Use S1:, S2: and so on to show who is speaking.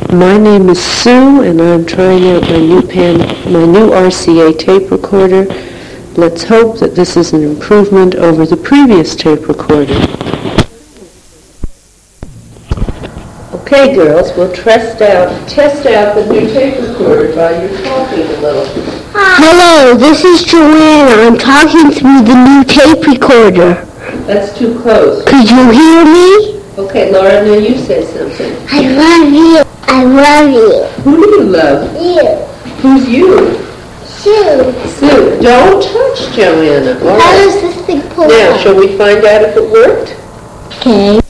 S1: My name is Sue, and I'm trying out my new RCA tape recorder. Let's hope that this is an improvement over the previous tape recorder. Okay, girls, we'll test out the new tape recorder while you're talking a little.
S2: Hello, this is Joanna. I'm talking through the new tape recorder.
S1: That's too close.
S2: Could you hear me?
S1: Okay, Laura, now you say something.
S2: I love you. I love you.
S1: Who do you love?
S2: You.
S1: Who's you?
S2: Sue.
S1: Sue. Don't touch Joanna. All
S2: How
S1: right.
S2: does this thing pull
S1: Now,
S2: out?
S1: shall we find out if it worked?
S2: Okay.